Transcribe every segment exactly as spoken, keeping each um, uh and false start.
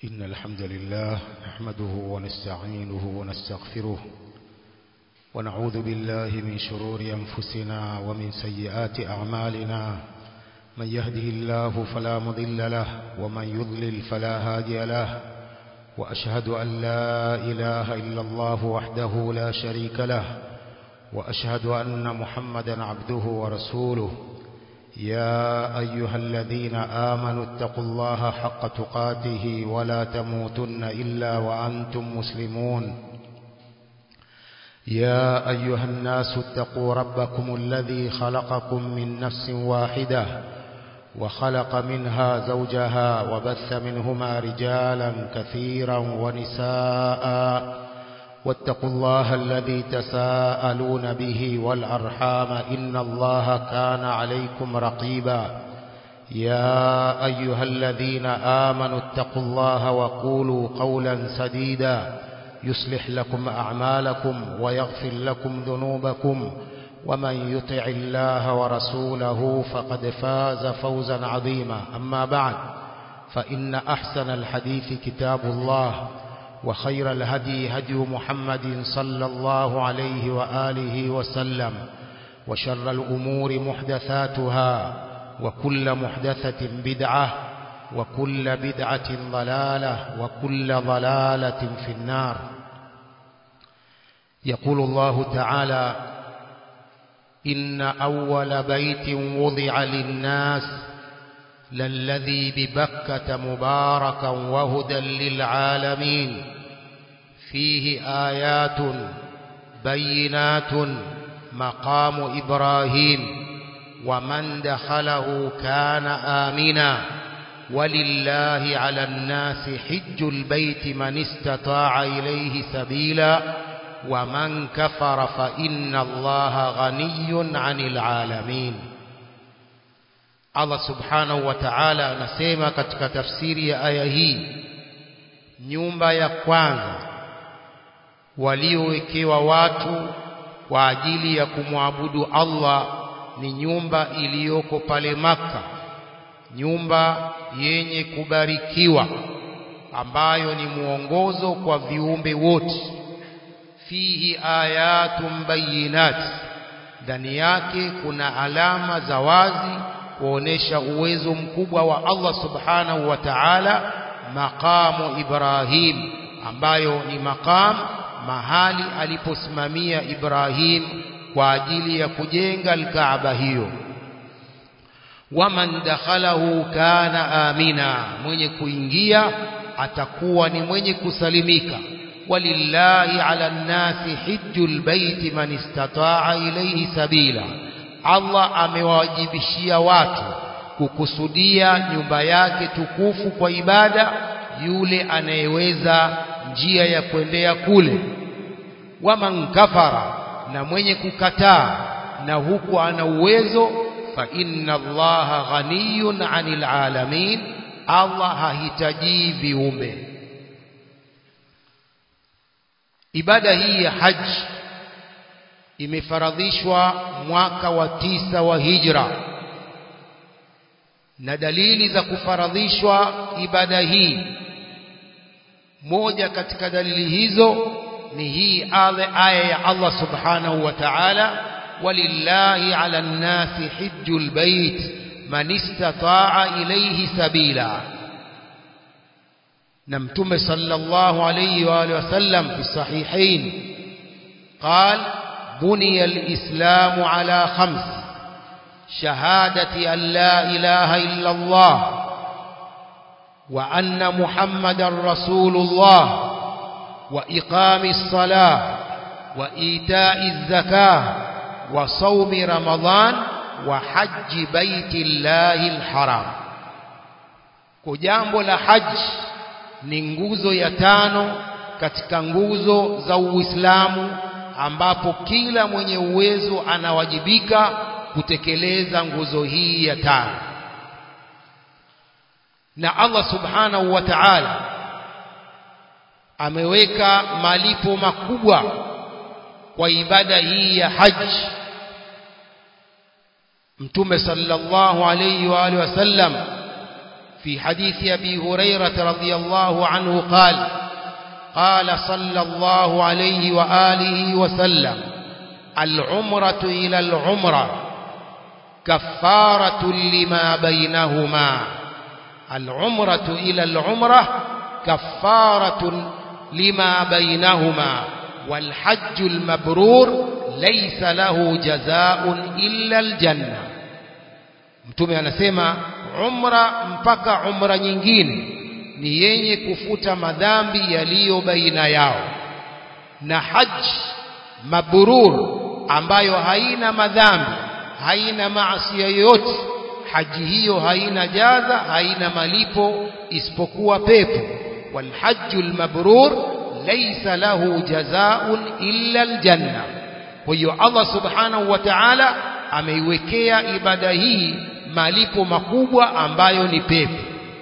إن الحمد لله نحمده ونستعينه ونستغفره ونعوذ بالله من شرور أنفسنا ومن سيئات أعمالنا. من يهده الله فلا مضل له ومن يضلل فلا هادي له، وأشهد أن لا إله إلا الله وحده لا شريك له، وأشهد أن محمدا عبده ورسوله. يا أيها الذين آمنوا اتقوا الله حق تقاته ولا تموتن إلا وأنتم مسلمون. يا أيها الناس اتقوا ربكم الذي خلقكم من نفس واحدة وخلق منها زوجها وبث منهما رجالا كثيرا ونساء، واتقوا الله الذي تساءلون به والأرحام إن الله كان عليكم رقيبا. يا أيها الذين آمنوا اتقوا الله وقولوا قولا سديدا يصلح لكم أعمالكم ويغفر لكم ذنوبكم، ومن يطع الله ورسوله فقد فاز فوزا عظيما. أما بعد، فإن أحسن الحديث كتاب الله، وخير الهدي هدي محمد صلى الله عليه وآله وسلم، وشر الأمور محدثاتها، وكل محدثة بدعة، وكل بدعة ضلالة، وكل ضلالة في النار. يقول الله تعالى: إن أول بيت وضع للناس للذي ببكة مباركا وهدى للعالمين، فيه آيات بينات مقام إبراهيم، ومن دخله كان آمنا، ولله على الناس حج البيت من استطاع إليه سبيلا، ومن كفر فإن الله غني عن العالمين. Allah subhanahu wa ta'ala anasema katika tafsiri ya aya hii, nyumba ya kwanza waliowekewa watu kwa ajili ya kumwabudu Allah ni nyumba iliyoko pale Makka, nyumba yenye kubarikiwa ambayo ni muongozo kwa viumbe wote. Fihi ayatun bayinat, ndani yake kuna alama za wazi kuonesha uwezo mkubwa wa Allah subhanahu wa ta'ala. Maqamu Ibrahim, ambayo ni maqam, mahali aliposimamia Ibrahim kwa ajili ya kujenga al-Kaaba hiyo. Waman dakhalahu kana amina, mwenye kuingia atakuwa ni mwenye kusalimika. Walillahi ala nnasi hijjul baiti man istata'a ilayhi sabila, Allah amewajibishia watu kukusudia nyumba yake tukufu kwa ibada yule anayeweza njia ya kwendea kule. Waman kafara, na mwenye kukataa na huku ana uwezo, fa inna Allaha ghaniyun 'anil alamin, Allah hahitaji viumbe. Ibada hii ya haji imefaradhishwa mwaka wa tisa wa hijra, na dalili za kufaradhishwa ibada hii, moja katika dalili hizo ni hii aya ya Allah subhanahu wa ta'ala: walillahi ala nnasi hijjul bait man istata'a ilayhi sabila. na Mtume sallallahu alayhi wa alihi wasallam fi sahihain قال: بني الإسلام على خمس: شهادة أن لا إله إلا الله، وأن محمد رسول الله، وإقام الصلاة، وإيتاء الزكاة، وصوم رمضان، وحج بيت الله الحرام. Kujambo la haji ni nguzo ya tano katika nguzo za Uislamu, ambapo kila mwenye uwezo anawajibika kutekeleza nguzo hii ya tano. Na Allah subhanahu wa ta'ala ameweka malipo makubwa kwa ibada hii ya haji. Mtume sallallahu alayhi wa alihi wasallam في حديث أبي هريرة رضي الله عنه قال قال صلى الله عليه وآله وسلم العمرة إلى العمرة كفارة لما بينهما العمرة إلى العمرة كفارة لما بينهما والحج المبرور ليس له جزاء إلا الجنة. Mtume anasema umra mpaka umra nyingine ni yenye kufuta madhambi yaliyo baina yao, na haji mabrur ambayo haina madhambi, haina maasi yoyote, haji hiyo haina jaza, haina malipo isipokuwa pepo. wal hajjul mabrur laysa lahu jazaa'un illa aljanna. Kwa hiyo Allah subhanahu wa ta'ala ameiwekea ibada hii malipo makubwa ambayo ni pepo.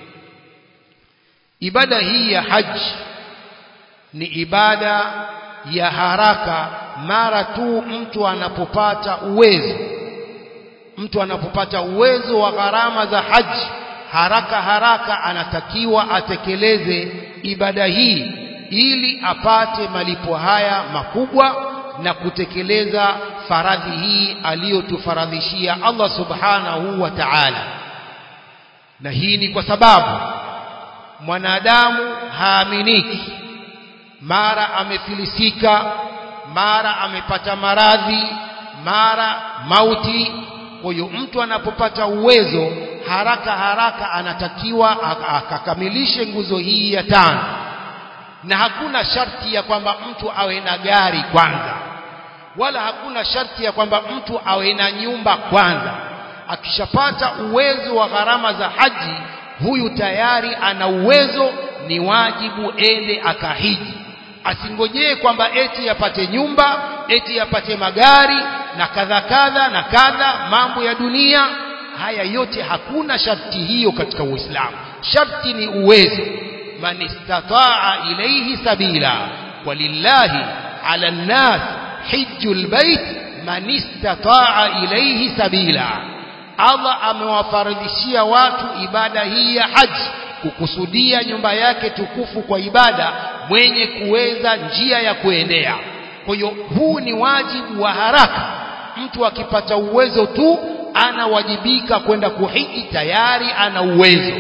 Ibada hii ya haji ni ibada ya haraka mara tu mtu anapopata uwezo. Mtu anapopata uwezo wa gharama za haji, haraka haraka anatakiwa atekeleze ibada hii ili apate malipo haya makubwa na kutekeleza faradhi hii aliyotufaradhishia Allah subhanahu wa ta'ala. Na hii ni kwa sababu mwanadamu haaminiki, mara amefilisika, mara amepata maradhi, mara mauti. Kwa hiyo mtu anapopata uwezo, haraka haraka anatakiwa akakamilishe nguzo hii ya tano. Na hakuna sharti ya kwamba mtu awe na gari kwanza, wala hakuna sharti ya kwamba mtu awe na nyumba kwanza. Akishapata uwezo wa gharama za haji, huyu tayari ana uwezo, ni wajibu ende akahiji. Asingojee kwamba eti yapate nyumba, eti yapate magari na kadha kadha na kadha, mambo ya dunia haya yote. Hakuna sharti hiyo katika Uislamu. Sharti ni uwezo. man istata'a ilayhi sabila walillahi 'ala an-nas hajjul bait man istata'a ilayhi sabila. Allah amewafaradhishia watu ibada hii ya haji, kukusudia nyumba yake tukufu kwa ibada, mwenye kuweza njia ya kuendea. Kwa hiyo huu ni wajibu wa haraka. Mtu akipata uwezo tu anawajibika kwenda kuhiji, tayari ana uwezo.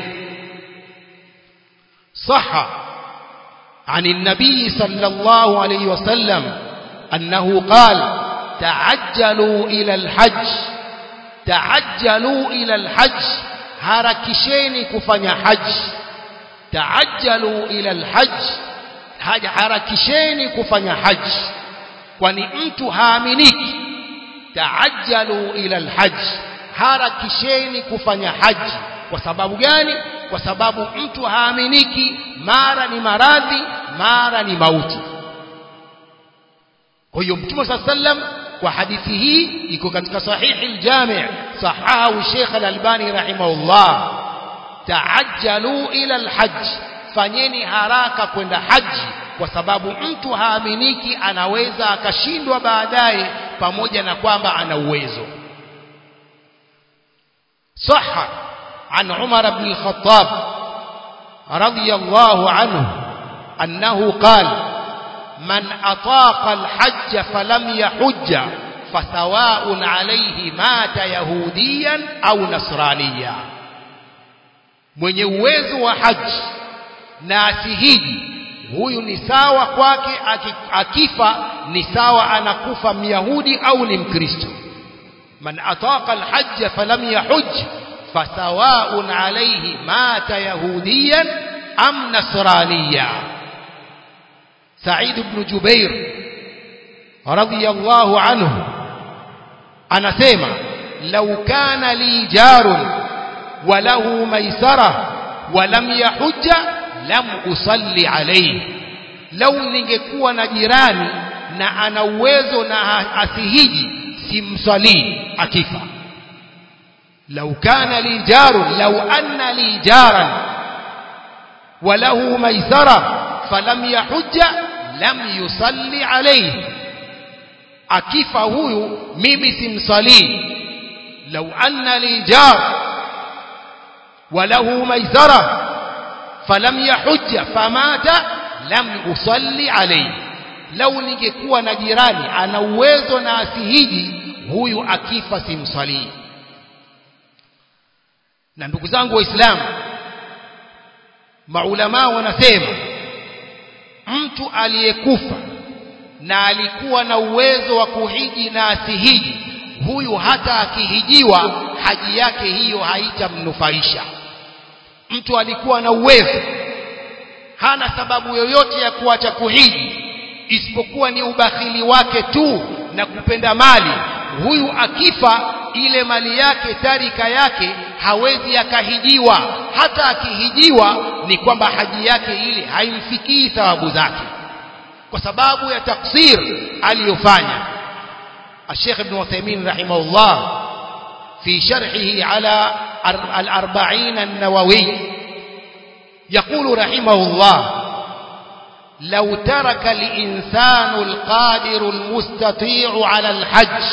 صح عن النبي صلى الله عليه وسلم أنه قال تعجلوا إلى الحج تعجلوا إلى الحج harakisheni kufanya haji. Taajjalu ila alhajj, harakisheni kufanya haji, kwani mtu haaminiki. Taajjalu ila alhajj, harakisheni kufanya haji. Kwa sababu gani? Kwa sababu mtu haaminiki, mara ni maradhi, mara ni mauti. Kwa hiyo Mtume sallallahu alayhi wasallam kwa hadithi hii iko katika sahihi al-Jami' sahahu Sheikh al-Albani rahimahullah, taajjalu ila al-hajj, fanyeni haraka kwenda haji, kwa sababu mtu haaminiki, anaweza akashindwa baadaye pamoja na kwamba ana uwezo. Sahha عن عمر بن الخطاب رضي الله عنه أنه قال من أطاق الحج فلم يحج فسواء عليه مات يهوديا أو نصرانيا. mwenye uwezo wa haji na asihiji, huyu ni sawa kwake, akifa ni sawa anakufa myahudi au ni mkristo. man ataqa alhajj falam yahuj فسواء عليه مات يهوديا أم نصرانيا. سعيد بن جبير رضي الله عنه anasema لو كان لي جار وله ميسرة ولم يحج لم أصلي عليه. لو ningekuwa na jirani na ana uwezo na asihiji, simsalii akifa. لو كان لي جار لو أن لي جارا وله ميسرة فلم يحج لم يصلي عليه. akifa huyu mimi simsalii. لو أن لي جار walahu maisara falam yahujja famata lam usalli alayhi, lau ningekuwa na jirani ana uwezo na asihiji, huyu akifa simsalii. Na ndugu zangu waislamu, maulama wanasema mtu aliyekufa na alikuwa na uwezo wa kuhiji na asihiji, huyu hata akihijiwa haji yake hiyo haitamnufaisha. Mtu alikuwa na uwezo, hana sababu yoyote ya kuacha kuhiji isipokuwa ni ubakhili wake tu na kupenda mali, huyu akifa ile mali yake, tarika yake, hawezi akahijiwa. Hata akihijiwa ni kwamba haji yake ile haimfikii thawabu zake kwa sababu ya taksir aliyofanya. Sheikh Ibn Uthaymeen rahimahullah fi sharhihi ala al-arba'in an-nawawi يقول رحمه الله: لو ترك الإنسان القادر المستطيع على الحج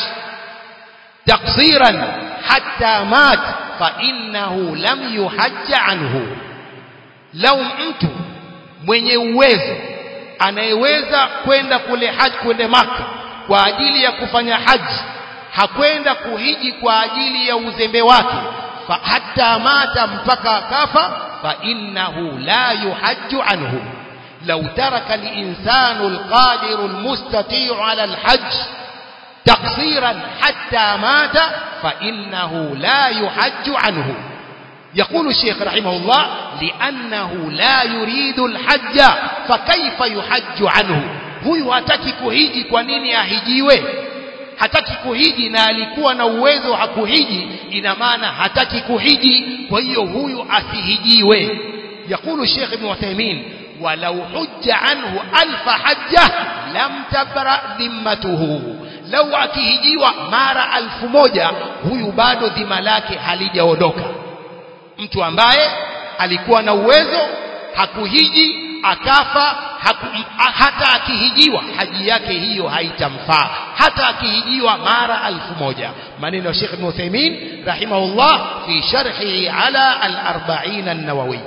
تقصيرا حتى مات فإنه لم يحج عنه. لو mtu mwenye uwezo anayeweza kwenda kule haji, kwenda Maka kwa ajili ya kufanya haji, hakwenda kuhiji kwa ajili ya uzembe wake, fa hatta mata, mpaka akafa, fa innahu la yuhajju anhu. لو ترك الإنسان القادر المستطيع على الحج تقصيرا حتى مات فإنه لا يحج عنه. يقول الشيخ رحمه الله: لأنه لا يريد الحج فكيف يحج عنه. huyu hataki kuhiji, kwa nini ahijiwe? Hataki kuhiji na alikuwa na uwezo hakuhiji, ina maana hataki kuhiji, kwa hiyo huyu asihijiwe. يقول الشيخ ابن عثيمين: ولو حج عنه ألف حجة لم تبرأ ذمته. لو akihijiwa mara alfu moja, huyu bado dhima lake halijaondoka. Mtu ambaye alikuwa na uwezo hakuhiji akafa, haku, hata akihijiwa haji yake hiyo haitamfaa, hata akihijiwa mara alfu moja. Maneno ya Sheikh Ibn Uthaymeen rahimahullah fi sharhihi ala al-arba'in an-nawawi.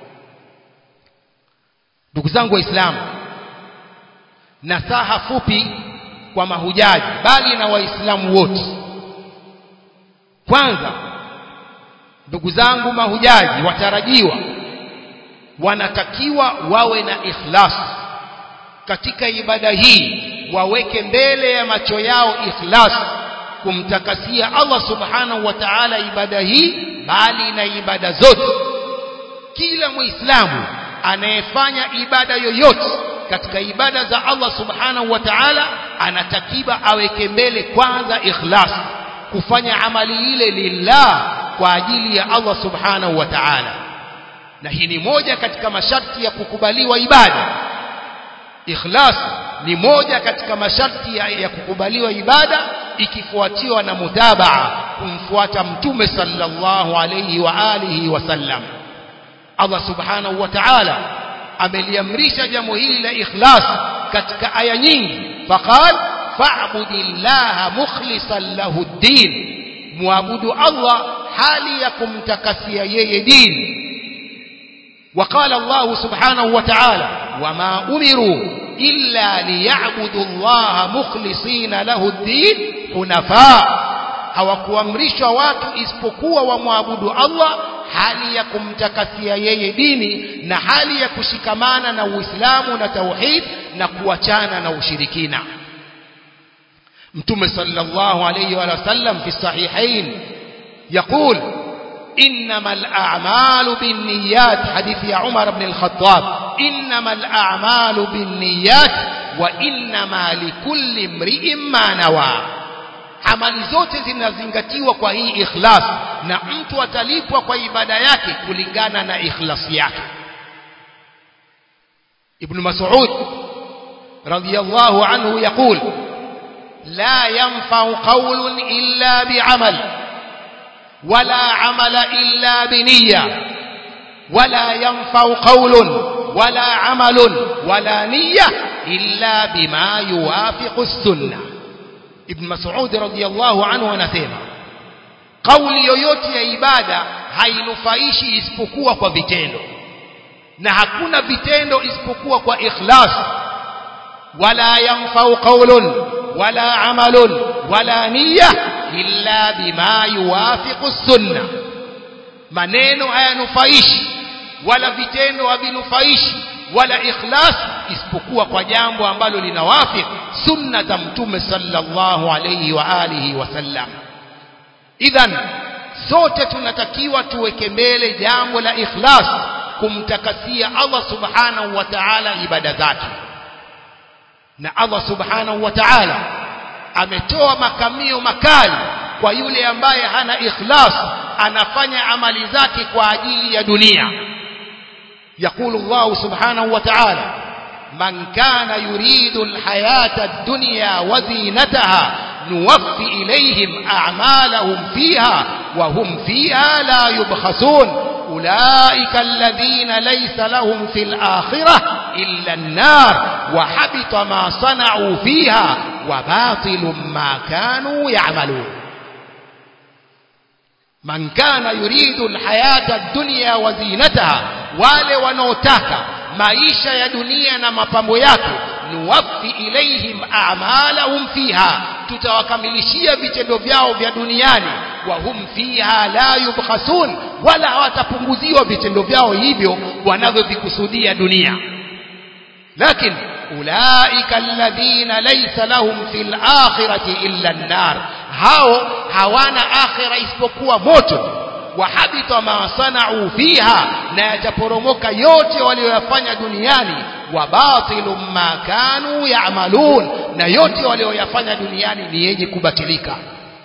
Ndugu zangu waislamu, nasaha fupi kwa mahujaji bali na waislamu wote. Kwanza, ndugu zangu mahujaji watarajiwa wanatakiwa wawe na ikhlas katika ibada hii, waweke mbele ya macho yao ikhlas kumtakasia Allah subhanahu wa ta'ala ibada hii, bali na ibada zote. Kila muislamu anayefanya ibada yoyote katika ibada za Allah subhanahu wa ta'ala anatakiwa aweke mbele kwanza ikhlas, kufanya amali ile lillah, kwa ajili ya Allah subhanahu wa ta'ala. Na hii ni moja katika masharti ya kukubaliwa ibada. Ikhlas ni moja katika masharti ya, ya kukubaliwa ibada, ikifuatiwa na mutabaa, kumfuata Mtume sallallahu alayhi wa alihi wasallam. Allah subhanahu wa ta'ala ameliamrisha jambo hili la ikhlas katika aya nyingi. Faqal fa'budillaha mukhlishan lahu ad-din, muabudu Allah hali ya kumtakasia yeye dini. وقال الله سبحانه وتعالى: وما أمروا إلا ليعبدوا الله مخلصين له الدين حنفاء. hawakuamrishwa watu isipokuwa wamwabudu Allah hali ya kumtakasia yeye dini, na hali ya kushikamana na Uislamu na tauhid, na kuachana na ushirikina. Mtume sallallahu alayhi wa sallam fi sahihain يقول: إنما الأعمال بالنيات. حديث يا عمر بن الخطاب: إنما الأعمال بالنيات وإنما لكل امرئ ما نوى. amali zote zinazingatiwa kwa hii ikhlas, na mtu atalipwa kwa ibada yake kulingana na ikhlas yake. Ibn Mas'ud radiyallahu anhu يقول: لا ينفع قول إلا بعمل ولا عمل إلا بنية ولا ينفع قول ولا عمل ولا نية إلا بما يوافق السنة. Ibn Mas'ud radiyallahu anhu anasema, kauli yoyote ya ibada hainufaishi isipokuwa kwa vitendo, na hakuna vitendo isipokuwa kwa ikhlas. wala yanfa'u qawlun wala amalun wala niyya illa bima yuwafiqu sunna. Maneno hayanufaishi wala vitendo havinufaishi wala ikhlas isipokuwa kwa jambo ambalo linawafiq sunna za Mtume sallallahu alayhi wa alihi wasallam. Idhan sote tunatakiwa tuweke mbele jambo la ikhlas, kumtakasia Allah subhanahu wa ta'ala ibada zake. Na Allah subhanahu wa ta'ala ametoa makamio makali kwa yule ambaye hana ikhlas, anafanya amali zake kwa ajili ya dunia. يقول الله سبحانه وتعالى: من كان يريد الحياة الدنيا وزينتها نوفي إليهم أعمالهم فيها وهم فيها لا يبخسون أولئك الذين ليس لهم في الآخرة إلا النار وحبط ما صنعوا فيها وباطل ما كانوا يعملون. من كان يريد الحياة الدنيا وزينتها، wale wanaotaka maisha ya dunia na mapambo yake, nuwaffi ilaihim a'malahum fiha, tutawakamilishia vitendo vyao vya duniani, wa hum fiha la yubkhasun, wala hawatapunguziwa vitendo vyao hivyo wanavyovikusudia dunia. Lakini ulaika alladhina laysa lahum fil akhirati illa an-nar, hao hawana akhira isipokuwa moto. Wahabita ma sana'u fiha, na yataporomoka yote walioyafanya duniani. Wabatilu ma kanu ya'malun, na yote walioyafanya duniani ni yenye kubatilika.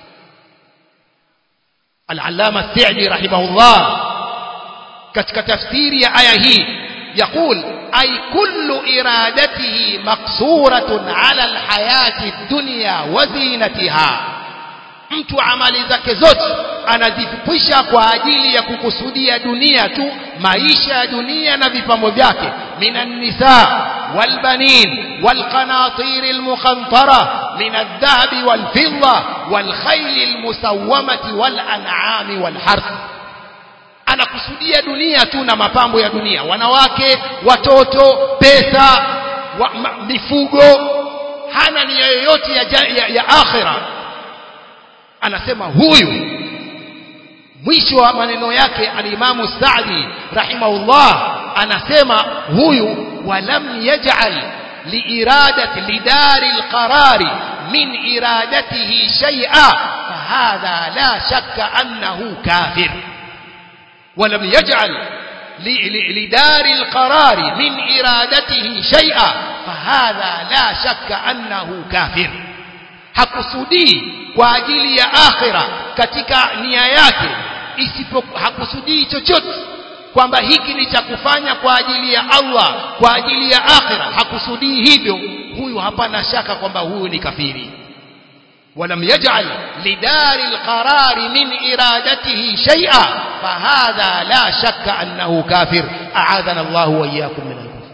Al-Allama As-Sa'di rahimahullah katika tafsiri ya aya hii يقول: أي كل إرادته مقصورة على الحياة الدنيا وزينتها. mtu amali zake zote anazifupisha kwa ajili ya kukusudia dunia tu, maisha ya dunia na vipambo vyake. minan nisa wal banin wal qanatir al muqantara min adh-dhahabi wal fidda wal khayl al musawwamati wal an'ami wal harth. Anakusudia dunia tu na mapambo ya dunia, wanawake, watoto, pesa, wa, ma, mifugo. Hana nia yoyote ya, ya, ya akhira. Anasema huyu, mwisho wa maneno yake al-Imamu Sa'di rahimahullah anasema huyu, walam yaj'al liiradati lidari alqarari min iradatihi shay'a fahadha la shakka annahu kafir. ولم يجعل لدار القرار من إرادته شيئا فهذا لا شك أنه كافر. hakusudii kwa ajili ya akhira katika nia yake, isipokuwa hakusudii chochote kwamba hiki ni cha kufanya kwa ajili ya Allah, kwa ajili ya akhira, hakusudii hivyo, huyu hapana shaka kwamba huyu ni kafiri. ولم يجعل لدار القرار من إرادته شيئا فهذا لا شك أنه كافر. أعاذنا الله وإياكم من الكفر.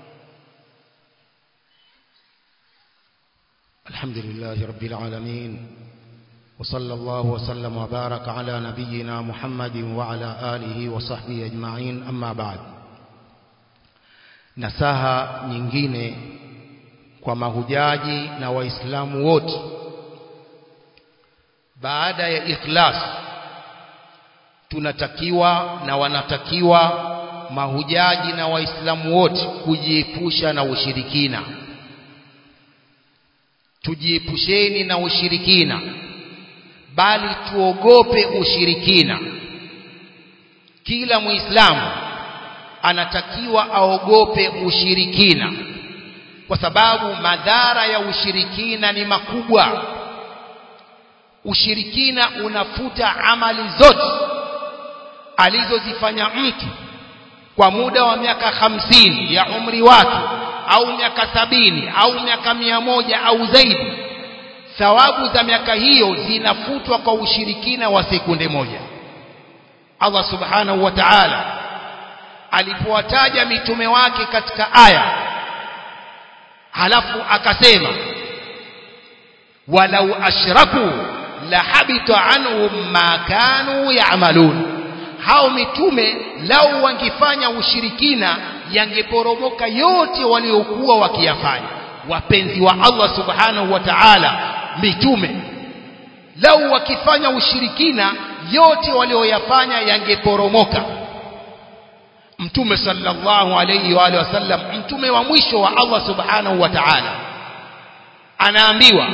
الحمد لله رب العالمين، وصلى الله وسلم وبارك على نبينا محمد وعلى آله وصحبه أجمعين. أما بعد، nasaha nyingine kwa mahujaji na waislamu wote baada ya ikhlas, tunatakiwa na wanatakiwa mahujaji na waislamu wote kujiepusha na ushirikina. Tujiepusheni na ushirikina, bali tuogope ushirikina. Kila muislamu anatakiwa aogope ushirikina, kwa sababu madhara ya ushirikina ni makubwa. Ushirikina unafuta amali zote alizozifanya mtu kwa muda wa miaka hamsini ya umri wake, au miaka sabini, au miaka mia moja au zaidi. Thawabu za miaka hiyo zinafutwa kwa ushirikina wa sekunde moja. Allah subhanahu wa ta'ala alipowataja mitume wake katika aya, halafu akasema walau ashraku la habita anhum ma kanu ya'malun, hao mitume lau wangefanya ushirikina yangeporomoka yote waliokuwa wakiyafanya. Wapenzi wa Allah subhanahu wa ta'ala, mitume lau wakifanya ushirikina yote walioyafanya yangeporomoka. Mtume sallallahu alayhi wa alihi wasallam, mtume wa mwisho wa Allah subhanahu wa ta'ala, anaambiwa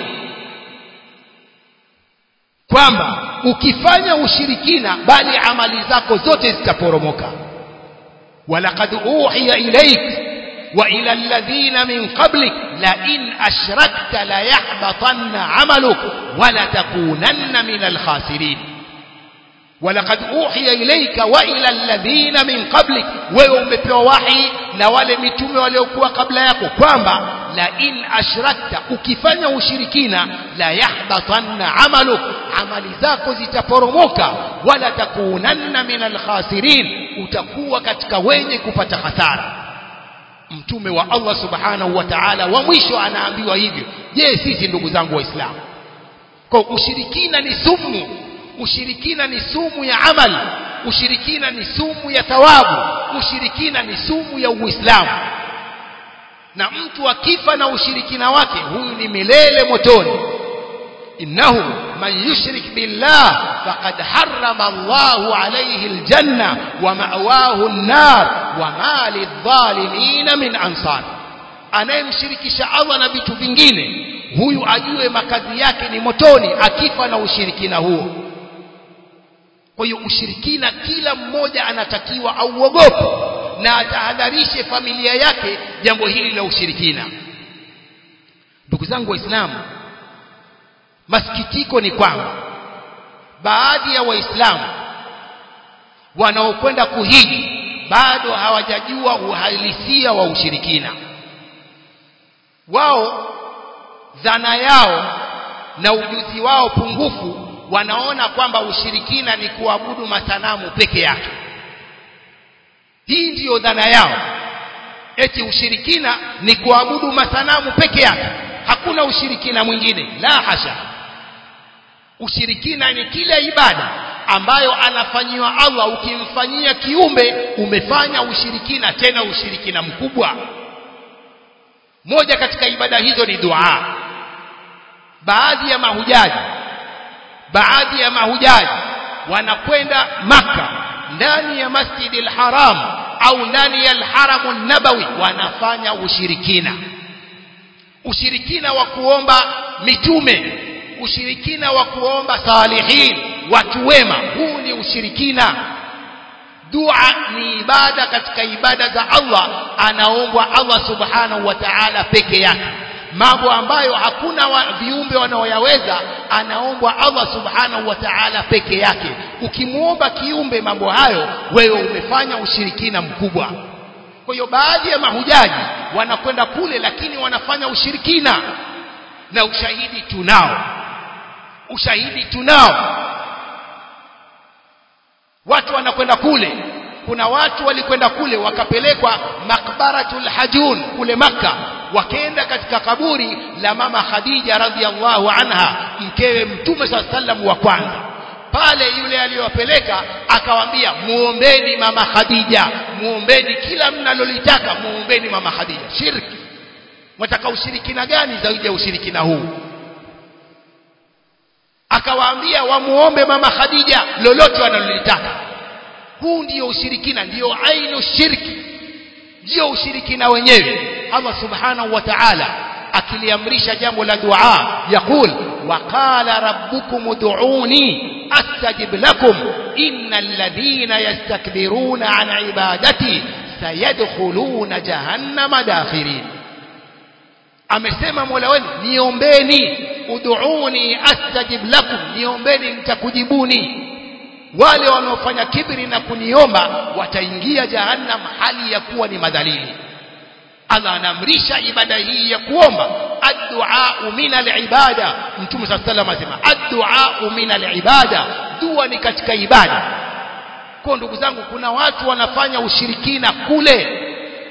kwamba ukifanya ushirikina bali amali zako zote zitaporomoka. walaqad uhiya ilayk wa ila alladhina min qablik la in ashrakta la yahbatanna 'amaluk wa la takunanna min al-khasirin. walaqad uhiya ilayka wa ila alladhina min qablik, wewe umepewa wahi na wale mitume waliokuwa kabla yako kwamba la in ashrakta, ukifanya ushirikina la yahbatanna 'amaluk, amali zako zitaporomoka, wala takunanna min al-khasirin, utakuwa katika wenye kupata hasara. Mtume wa Allah subhanahu wa ta'ala wa mwisho anaambiwa hivyo. Je, sisi ndugu zangu waislamu, kwa ushirikina ni sumu, ushirikina ni sumu ya amal, ushirikina ni sumu ya thawabu, ushirikina ni sumu ya Uislamu. Na mtu akifa na ushirikina wake, huyu ni milele motoni. innahu man yushrik billah faqad harrama Allahu alayhi aljanna wa ma'wahu an-nar wa ma lidh-dhalimin min ansar. Anayemshirikisha Allah na vitu vingine, huyu ajue makazi yake ni motoni akifa na ushirikina huo. Kwa hiyo ushirikina kila mmoja anatakiwa auogope na atahadharishe familia yake jambo hili la ushirikina. Ndugu zangu waislamu, masikitiko ni kwamba baadhi ya waislamu wanaokwenda kuhiji bado hawajajua uhalisia wa ushirikina. Wao dhana yao na ujuzi wao pungufu, wanaona kwamba ushirikina ni kuabudu masanamu peke yake. Hii ndiyo dhana yao, eti ushirikina ni kuabudu masanamu peke yake, hakuna ushirikina mwingine. La hasha, ushirikina ni kila ibada ambayo anafanyiwa Allah, ukimfanyia kiumbe umefanya ushirikina, tena ushirikina mkubwa. Moja katika ibada hizo ni dua. Baadhi ya mahujaji baadhi ya mahujaji wanakwenda Maka, ndani ya Masjidil Haram au ndani ya Al-Haramun Nabawi, wanafanya ushirikina. Ushirikina wa kuomba mitume, ushirikina wa kuomba salihin, watu wema, huu ni ushirikina. Dua ni ibada katika ibada za Allah, anaombwa Allah subhanahu wa ta'ala peke yake. Mambo ambayo hakuna wa, viumbe wanaoyaweza, anaombwa Allah subhanahu wa ta'ala peke yake. Ukimuomba kiumbe mambo hayo, wewe umefanya ushirikina mkubwa. Kwa hiyo baadhi ya mahujaji wanakwenda kule, lakini wanafanya ushirikina, na ushahidi tunao, ushahidi tunao. Watu wanakwenda kule, kuna watu walikwenda kule wakapelekwa Makbaratul Hajun kule Makka, wakaenda katika kaburi la mama Khadija radhiallahu anha, mkewe Mtume sallallahu alaihi wasallam wa kwanza. Pale yule aliyowapeleka akawaambia, muombeni mama Khadija, muombeni kila mnalolitaka, muombeni mama Khadija. Shirki. Wataka ushirikina gani zaidi ya ushirikina huu? Akawaambia wamuombe mama Khadija lolote wanalolitaka. Huu ndio ushirikina, ndio ainu shirki, ndio ushirikina wenyewe. Allah subhanahu wa ta'ala akiliamrisha jambo la dua, yakul waqala rabbukum ud'uni astajib lakum innal ladhina yastakbiruna an ibadati sayadkhuluna jahannama dakhirin. Amesema Mola wenu, niombeni, ud'uni astajib lakum, niombeni nitakujibuni. Wale wanaofanya kibri na kuniomba wataingia jahannam hali ya kuwa ni madhalili. Allah anaamrisha ibada hii ya kuomba, ad-du'a min al-ibada. Mtume sallallahu alayhi wasallam asema ad-du'a min al-ibada, dua ni katika ibada. Kwa ndugu zangu, kuna watu wanafanya ushirikina kule,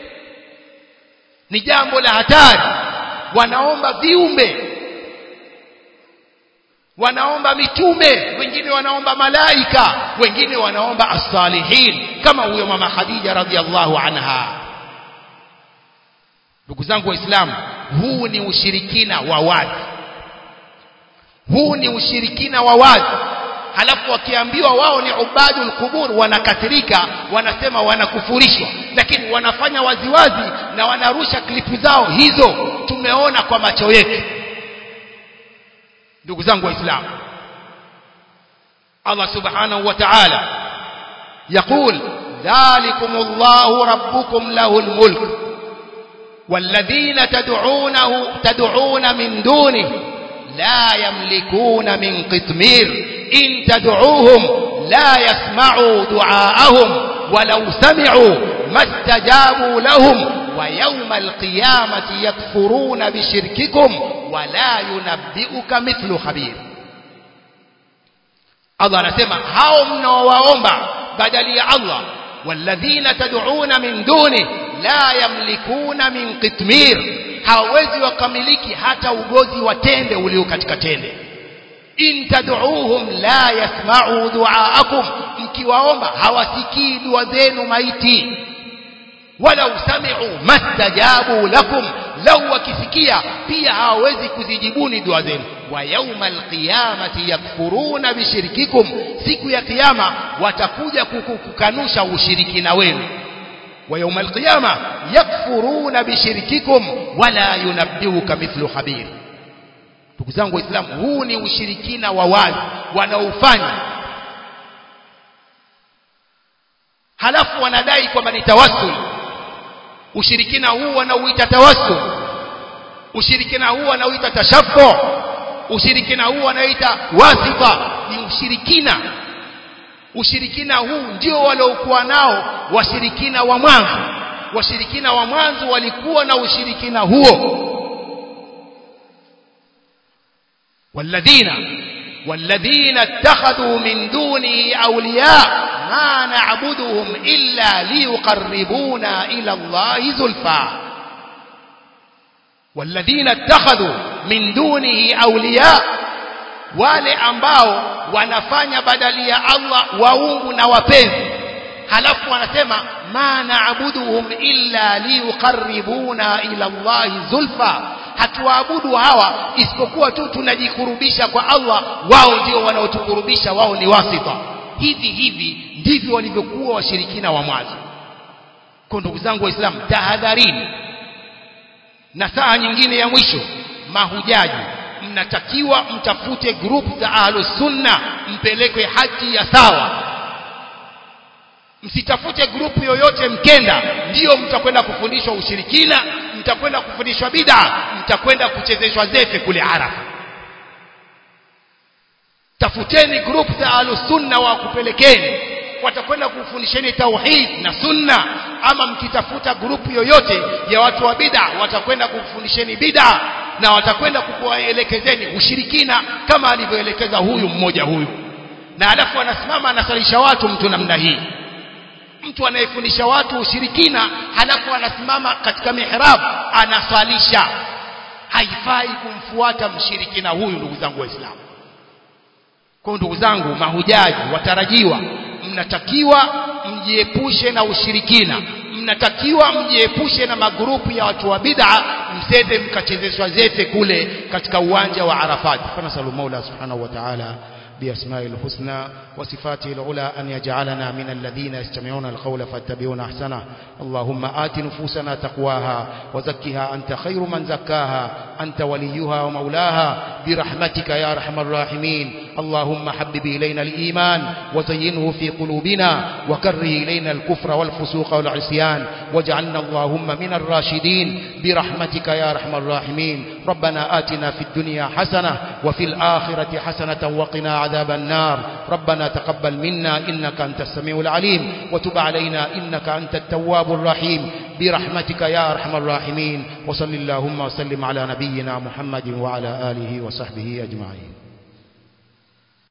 ni jambo la hatari. Wanaomba viumbe, wanaomba mitume, wengine wanaomba malaika, wengine wanaomba as-salihin kama huyo mama Khadija radhiallahu anha. Ndugu zangu waislamu, huu ni ushirikina wa wazi, huu ni ushirikina wa wazi. Halafu wakiambiwa wao ni ubadul qubur wanakasirika, wanasema wanakufurishwa, lakini wanafanya waziwazi na wanarusha klipu zao hizo, tumeona kwa macho yetu. Ndugu zangu waislamu, Allah subhanahu wa ta'ala يقول ذلكم الله ربكم له الملك والذين تدعونه تدعون من دونه لا يملكون من قطمير إن تدعوهم لا يسمعوا دعاءهم ولو سمعوا ما استجابوا لهم ويوم القيامة يكفرون بشرككم ولا ينبئك مثل خبير. Allah anasema hao mnaowaomba badali ya Allah, walladhina tad'una min duni la yamlikuna min qitmir, hawezi wakamiliki hata ugozi wa tende ulio katika tende. In tad'uuhum la yasma'u du'aakum, mkiwaomba hawasikii dua zenu maiti. Walau sami'u mastajabu lakum, lau wakisikia pia hawawezi kuzijibuni dua zenu. Wa yawmal qiyamati yakfuruna bishirkikum, siku ya kiyama watakuja kukanusha ushirikina wenu. Wa yawmal qiyama yakfuruna bishirkikum wala yunabbiuka mithlu khabir. Ndugu zangu waislamu, huu ni ushirikina wa wazi wanaofanya, halafu wanadai kwamba ni tawassul. Ushirikina huu wanauita tawassul, ushirikina huu wanauita tashaffu, ushirikina huu wanaita wasita. Ni ushirikina. Ushirikina huu ndio waliokuwa nao washirikina wa mwanzo. Washirikina wa mwanzo walikuwa na ushirikina huo. والذين والذين اتخذوا من دونه أولياء ما نعبدهم إلا ليقربونا إلى الله زلفى. والذين اتخذوا من دونه أولياء, wale ambao wanafanya badali ya Allah waungu na wapenzi, halafu wanasema ma na'buduhum illa liyuqarribuna ila Allah zulfa, hatuabudu hawa isipokuwa tu tunajikurubisha kwa Allah, wao ndio wanaotukurubisha, wao ni wasita. Hivi hivi ndivyo walivyokuwa washirikina wa mwanzo. Kwa ndugu zangu waislamu, tahadharini. Na saa nyingine ya mwisho, mahujaji mnatakiwa mtafute group za ahlus sunna, mpelekwe haji ya sawa. Msitafute grupu yoyote mkenda ndio mtakwenda kufundishwa ushirikina, mtakwenda kufundishwa bid'a, mtakwenda kuchezeshwa zefe kule Arafa. Tafuteni grupu za ahlus sunna wa kupelekeni, watakwenda kufundisheni tauhid na sunna. Ama mkitafuta grupu yoyote ya watu wa bid'a, watakwenda kufundisheni bid'a na watakwenda kukuelekezeni ushirikina kama alivyoelekeza huyu mmoja huyu. Na alafu anasimama anasalisha watu mtu namna hii. Mtu anayefundisha watu ushirikina halafu anasimama katika mihrab anasalisha. Haifai kumfuata mshirikina huyu, ndugu zangu waislamu. Kwa ndugu zangu mahujaji watarajiwa, mnatakiwa mjiepushe na ushirikina, mnatakiwa mjiepushe na magrupu ya watu wa bid'a, msende mkachezeshwa zefe kule katika uwanja wa Arafat. Fanasalu Mola subhanahu wa ta'ala بأسماء الحسنى وصفاته العلى أن يجعلنا من الذين يستمعون القول فاتبعون أحسنه. اللهم آت نفوسنا تقواها وزكها أنت خير من زكاها أنت وليها ومولاها برحمتك يا أرحم الراحمين. اللهم حبب إلينا الإيمان وزينه في قلوبنا وكره إلينا الكفر والفسوق والعصيان واجعلنا اللهم من الراشدين برحمتك يا أرحم الراحمين. ربنا آتنا في الدنيا حسنة وفي الآخرة حسنة وقنا عذاب النار. ربنا تقبل منا إنك أنت السميع العليم وتب علينا إنك أنت التواب الرحيم برحمتك يا أرحم الراحمين. وصل اللهم وسلم على نبينا محمد وعلى آله وصحبه أجمعين.